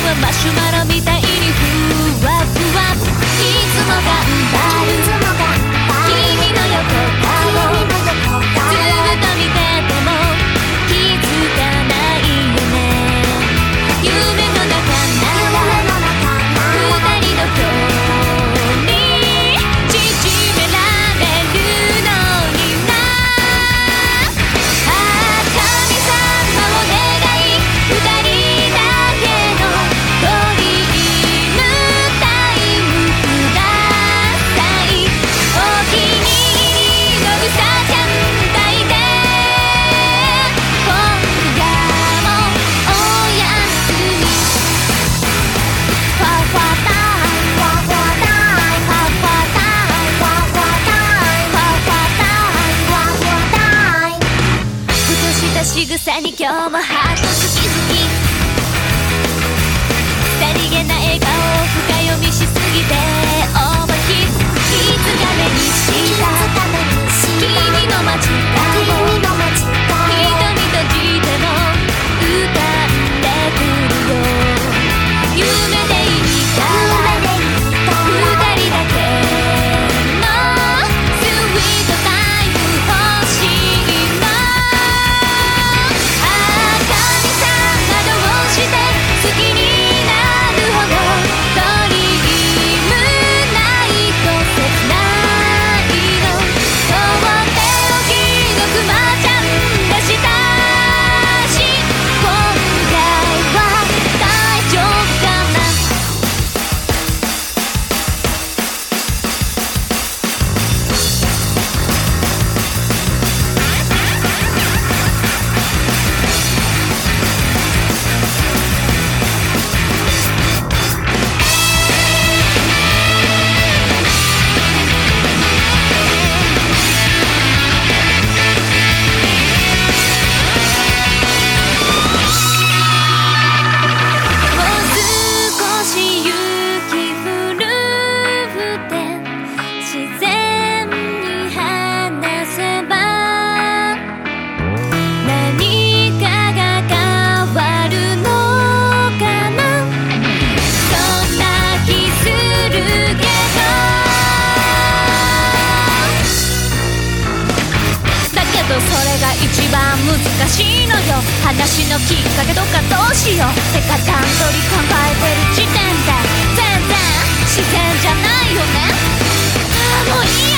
はマシュマロみたいにふわふわ。いつも頑張る君の横顔、ずっと見てても気づかないよね。夢の中なら二人の距離縮められるのにな。ああ神様お願い、二人だけのドリームタイムください。お気に入りのうさちゃん抱いて今夜もおやすみ。ファファタイムファファタイムファファタイムファファタイムファファタイムファファタイム。ふとした仕草に今日もハート好き好き。さりげな笑顔を深読みしすぎてオーバーヒット。いつか目にした君の街角、瞳閉じても浮かんでくるよ。夢でいいから二人だけのスイートタイム欲しいな。ああ神様どうして好きになるほどドリームないと切ないの。とっておきのクマちゃんがしたし、今回は大丈夫かな。もう少し雪降るふて自然に話せば何かが変わるのかな。そんな気するけど、だけどそれが一番難しいのよ。話のきっかけとかどうしよう。てか段取り考えてる時点で全然自然じゃないよね。ああもういいや。